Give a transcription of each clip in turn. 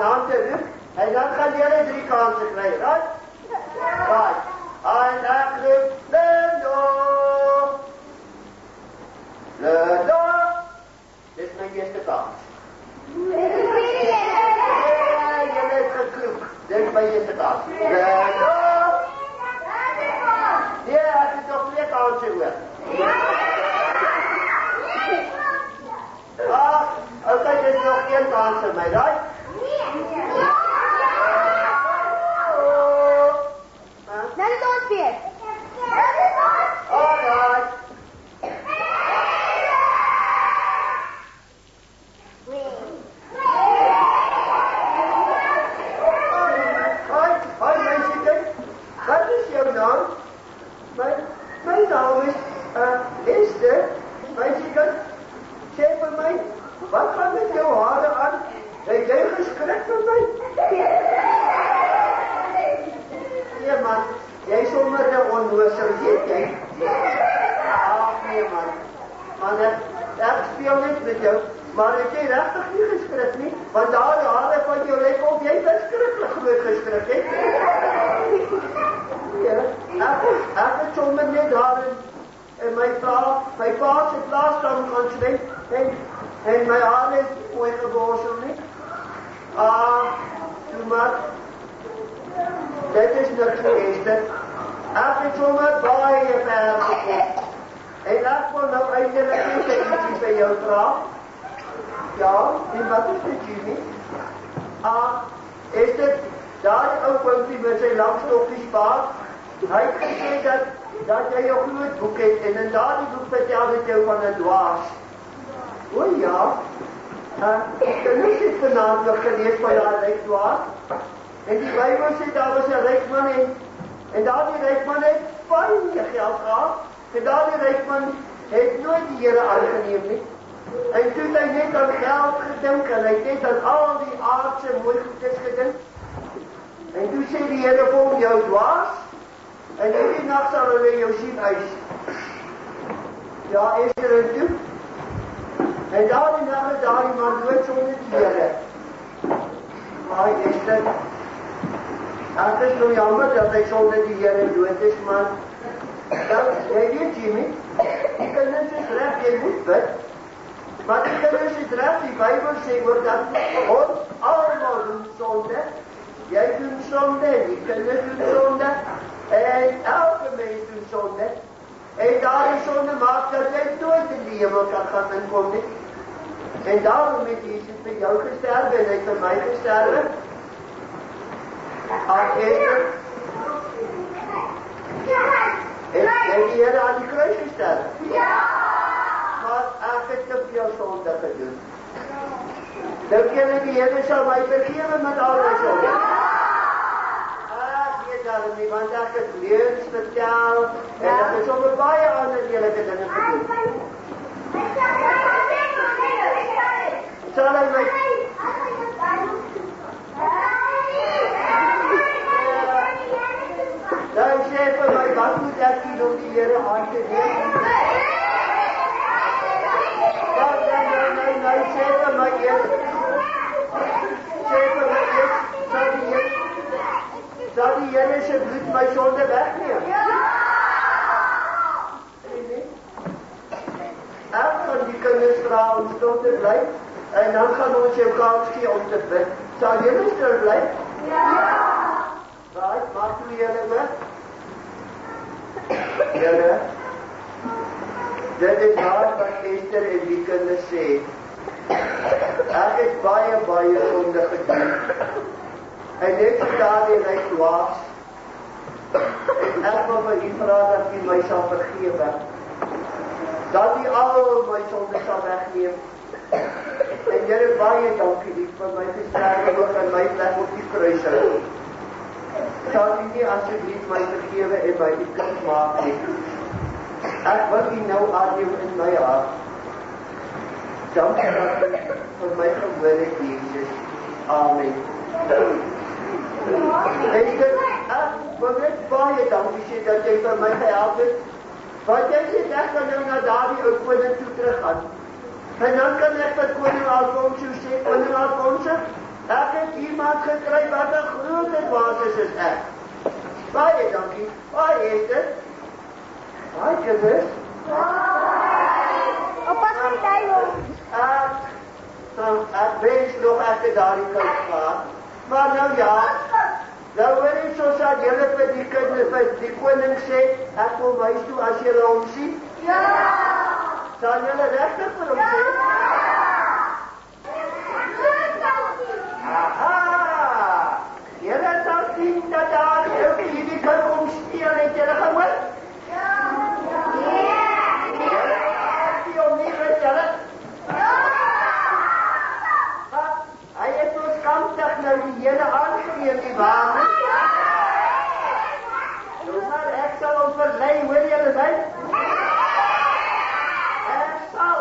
aan te doen. En dan gaan jullie 3 kansen krijgen, right? Right. En ek roep, Lindo! Lindo! Dit is mijn eerste kans. Ja, jullie het gekloek. Dit is mijn eerste kans. Lindo! Ja, ek het nog 2 kansen hoor. Okay, dit is nog 1 kans vir my, right? Dan is ons weer. Alright. Hoi meisiekind, wat is jou naam? My naam is Esther. Meisiekind, sê vir my, wat gaan met jou hare aan? Het jy geskrik vir my? Nee man, jy sommer die onnoosel, weet jy? Ach nee man, ek speel net met jou, maar het jy rechtig nie geskrik nie? Want daar die hare van jou lyk of jy beskrikkelijk groot geskrik het. Ja, ek het sommer net daar in my pa se plaaskamp gaan zwem, en my haar is ooit geborsel nie. Toe maar, dit is niks geweest. Ek het sommer baie ver gekom. En ek wil nou eindelijk net ietsie by jou vraag. Ja, en wat is dit, Jimmy? Is dit daar die ou puntie met sy langstokkies baard? Hy het gesê dat jy jou groot boek het, en in daardie boek vertel het jou van 'n dwaas. O ja, ek het vanavond nog gelees van daar ryk dwaas. En die Bybel sê daar was 'n ryk man en daardie ryk man het baie geld gehad. En daardie ryk man het nooit die Here aangeneem nie. En toe het hy net aan geld gedink en hy het net aan al die aardse mooi goedes gedink. En toe sê die Here vir hom, jou dwaas, en hierdie nag sal hulle jou sien eis. Ja, Esther en toe. En daardie nag is daardie man dood sonder die Here. Maar Esther, ek is nou jammer dat hy sonder die Here dood is, maar dan, jy weet Jimmy, die kinders is recht, jy moet bid, maar die kinders is recht, die Bybel sê oor dat ons allemaal doen sonde, jy doen sonde, die kinders doen sonde, en elke mens doen sonde, en daardie sonde maak dat jy nooit in die hemel kan gaan inkom nie. En daarom het Jesus vir jou gesterwe en hy het vir my gesterwe. Esther, het die Here aan die kruis gesterwe? Ja! Maar ek het te veel sonde gedoen. Dink julle die Here sal my vergewe met al my sonde? Ek weet daarom nie, want ek het leuns vertel en ek het sommer baie ander lelike dinge gedoen. Sal hy my... Dan sê vir my, wat moet ek doen om die Here aan te neem? Nou sê vir my eers, sal die Here se bloed my sonde wegneem? Ek gaan die kinders vra om stil te bly, en dan gaan ons jou kans gee om te bid. Sal julle stil bly? Ja! Right, maak toe julle bid. Here, dit is waar wat Esther en die kinders sê. Ek het baie sonde gedoen. En net so daardie ryk dwaas. En ek wil vir u vra dat u my sal vergewe. Dat u al my sonde sal wegneem. En Here, baie dankie lief vir my gesterwe ook in my plek op die kruis. Sal u nie asseblief my vergewe en my die kind maak nie. Ek wil u nou aanneem in my hart. Dankie dat u vir my gehoor het, Jesus. Amen. En ek wil net baie dankie sê dat jy vir my gehelp het. Want jy sê ek kan nou na daardie ou koning toe teruggaan. En dan kan ek vir koning Alfonso sê, koning Alfonso, ek het hier iemand gekry wat 'n groot basis is ek. Baie dankie. Baie het dit. Baie kinders. Oppas vir die duiwel. Ek wens nog ek het daardie kind gehad. Maar nou ja, nou hoor jy soos dat julle vir die kinders, vir die koning sê, ek kom huis toe as julle hom sien? Ja! Sal julle regtig vir hom sê? Aha! Julle sal sien dat daar hierdie kind omsteel, het julle gehoor? Ja! Julle sal die om nie gestel. Hy het ons kampdag nou die hele aangeneem die waan. Maar ek sal ons verlei, hoor julle my? Ek sal.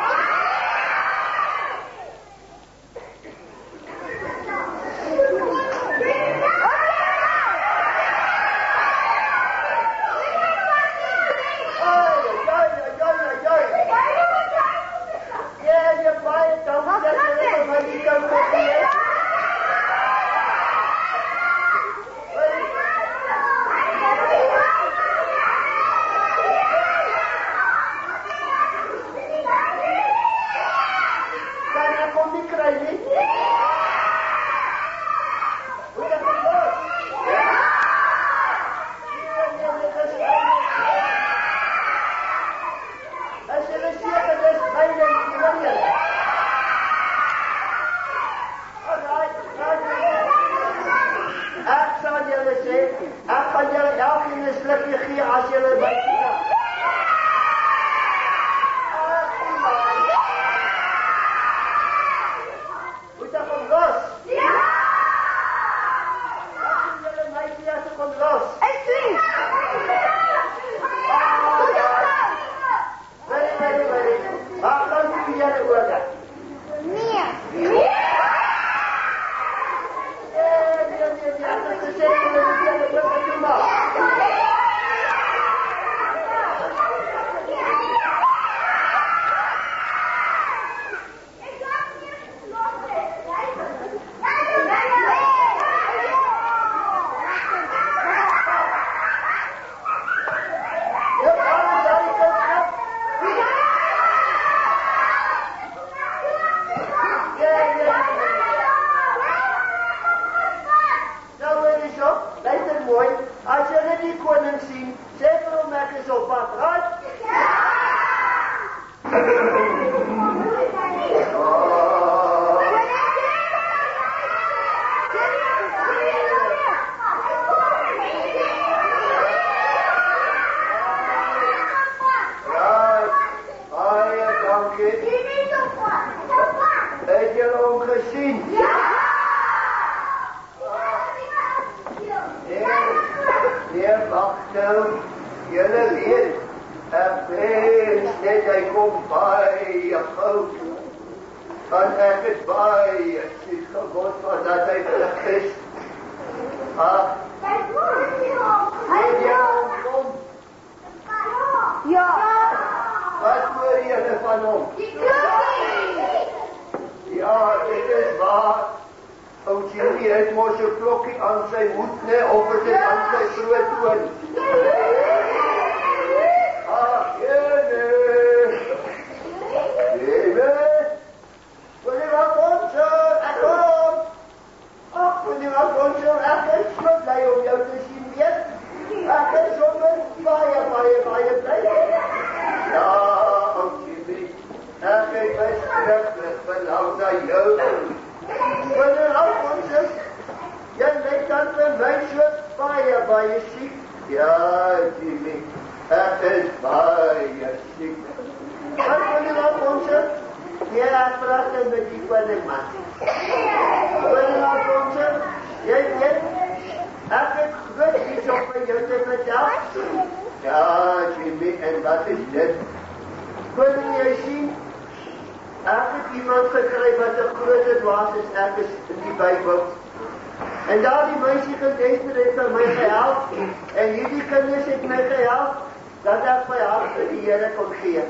En daar die meisie gedeester het aan my gehelp, en hierdie kinders het my gehelp, dat ek my hart vir die Here kon gee.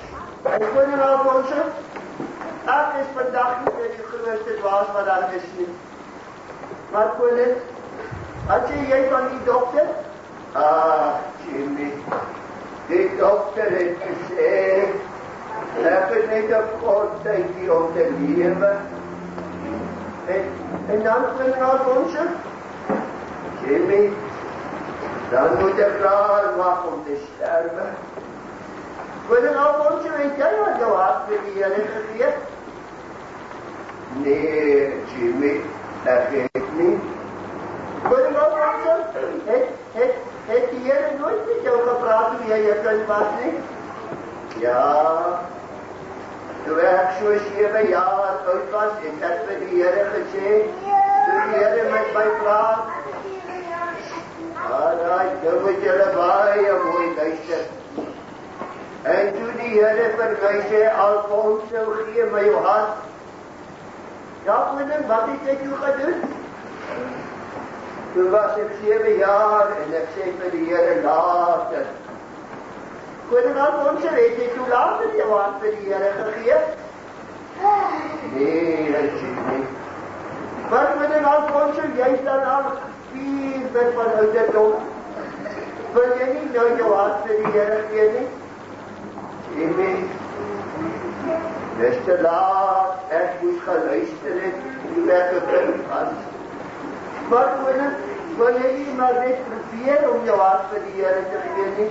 En koning Alfonso, ek is vandag nie die grootste dwaas wat daar is nie. Maar koning, wat sê jy van die dokter? Jimmy, die dokter het gesê, ek het net 'n kort tydjie om te lewe. En dan koning Alfonso, Jimmy, dan moet ek klaar maak om te sterwe. Koning Alfonso, het jy al jou hart vir die Here gegee? Nee, Jimmy, ek het nie. Koning Alfonso, het die Here nooit met jou gepraat toe jy 'n kind was nie? Ja, toe ek so 7 jaar oud was, het ek vir die Here gesê, toe die Here met my praat, nou moet julle baie mooi luister. En toe die Here vir my sê, Alfonso, gee my jou hart. Ja, koning, wat het ek toe gedoen? Toen was ek 7 jaar en ek sê vir die Here later. Koning Alfonso, het jy toe later jou hart vir die Here gegee? Nee, dat sê nie. Maar koning Alfonso, jy is dan al 4 met van ouderdom. Wil jy nie nou jou hart vir die Here gee nie? Amen. Dis te laat, ek moes geluister het, toe ek 'n kind was. Maar koning, wil jy nie maar net probeer om jou hart vir die Here te gee nie?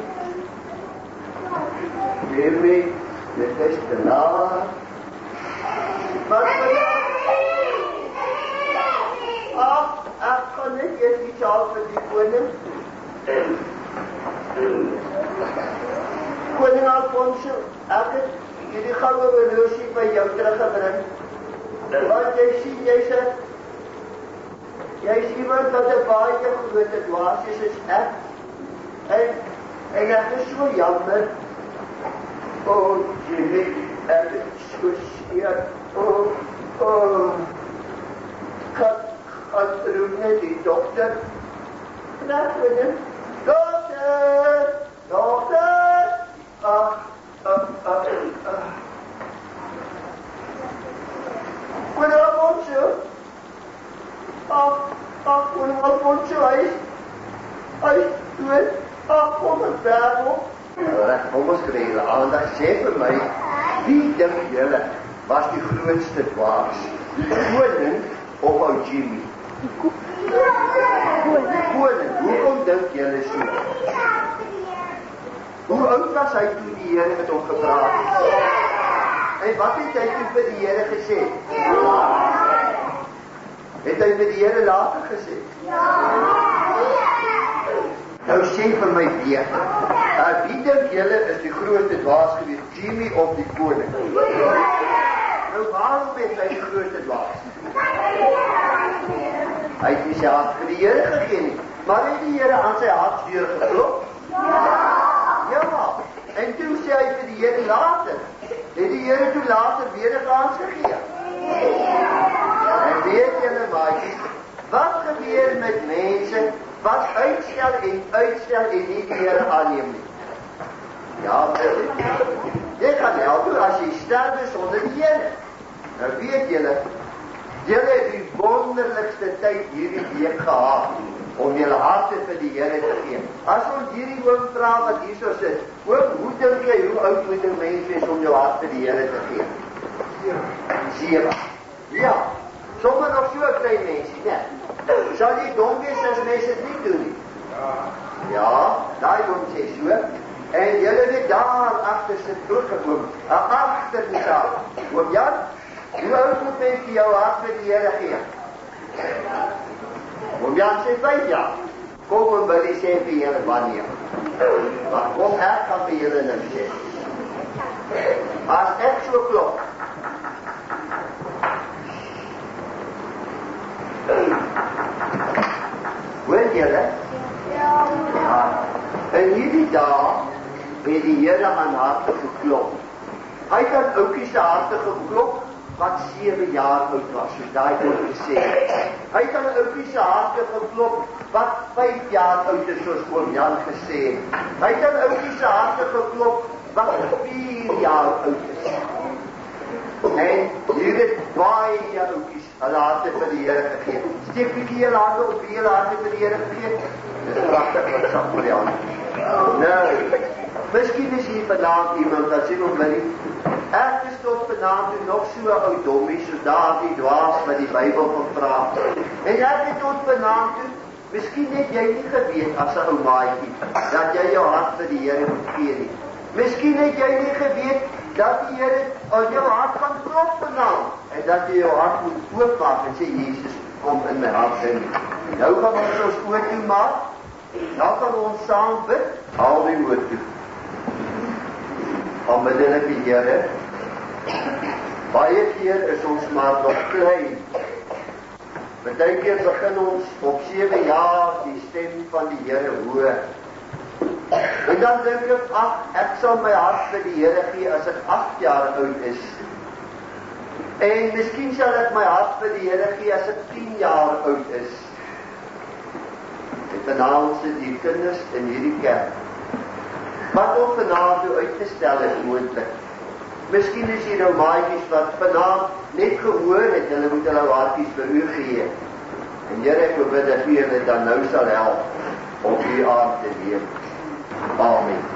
Amen. Dit is te laat. Maar koning, ek kan net eers iets al vir die koning. Koning Alfonso, ek het hierdie goue horlosie by jou teruggebring. Want jy sien, jy is iemand wat 'n baie groot dwaas is ek. En ek is so jammer. Jimmy, ek is so seer. Kan roep net die dokter. Vandaag koning, dokter! Koning Alfonso, koning Alfonso, hy is dood. Kom ons daarop. Kom ons kry julle aandag. Sê vir my, wie dink julle was die grootste dwaas? Die koning of ou Jimmy? Die koning, hoekom dink julle so? Hoe oud was hy toe die Here met hom gepraat het? En wat het hy toe vir die Here gesê? Het hy vir die Here later gesê? Nou sê vir my weer, wie dink julle is die grootste dwaas gewees, Jimmy of die koning? Nou waarom is hy die grootste dwaas? Hy het nie sy hart vir die Here gegee nie, maar het die Here aan sy hartdeur geklop? Ja, en toe sê hy vir die Here later, het die Here toe later weer 'n kans gegee. En weet julle maatjies, wat gebeur met mense wat uitstel en nie die Here aanneem nie? Ja, jy kan help as jy sterf sonder die Here. Nou weet julle het die wonderlikste tyd hierdie week gehad om julle harte vir die Here te gee. As ons hierdie oom vra wat hierso sit, oom, hoe dink jy, hoe oud moet 'n mens wees om jou hart vir die Here te gee? 7. Ja, sommer nog so 'n klein mensie, né? Sal jy dom wees as mense dit nie doen nie? Ja, daai dom sê so. En julle weet daar agter sit ook 'n oom, agter die saal. Oom Jan, hoe oud moet mens jou hart vir die Here gee? Oom Jan sê 5 jaar. Kom oom Billy sê vir julle wanneer. Maar kom ek kan vir julle nou sê. As ek so klop, hoor julle? Ja. En hierdie dag het die Here aan harte geklop. Hy het aan ouetjie se harte geklop wat 7 jaar oud was, soos daai oom gesê. Hy het aan ouetjie se harte geklop wat 5 jaar oud is, soos oom Jan gesê het. Hy het aan ouetjie se harte geklop wat 4 jaar oud is. En hier het baie ouetjies hulle harte vir die Here gegee. steek bietjie julle hande op, wie julle hande vir die Here gegee. Dis pragtig wat sag vir die hande. Nou, miskien is hier vanaand iemand wat sê, ek is tot vanaand nog so 'n ou dommie, so daardie dwaas wat die Bybel gevra. En ek het tot vanaand toe, miskien het jy nie geweet as 'n ou maatjie, dat jy jou hart vir die Here moet gee nie. Miskien het jy nie geweet dat die Here aan jou hart gaan klop vanaand, en dat jy jou hart moet oopmaak en sê, Jesus, kom in my hart in. Nou gaan ons oë toe maak, nou gaan ons saam bid, haal die oë toe. Onmiddellik die Here, baie keer is ons maar nog klein. Partykeer begin ons op 7 jaar die stem van die Here hoor. En dan dink ek sal my hart vir die Here gee as ek 8 jaar oud is. En miskien sal ek my hart vir die Here gee as ek 10 jaar oud is. En vanaand sit die kinders in hierdie kerk. Wat ook vanaand nou uitgestel is moontlik. Miskien is hier nou maatjies wat vanaand net gehoor het, hulle moet hulle hartjies vir u gee. En Here, ek bid dat u hulle dan nou sal help om u aan te neem. Amen.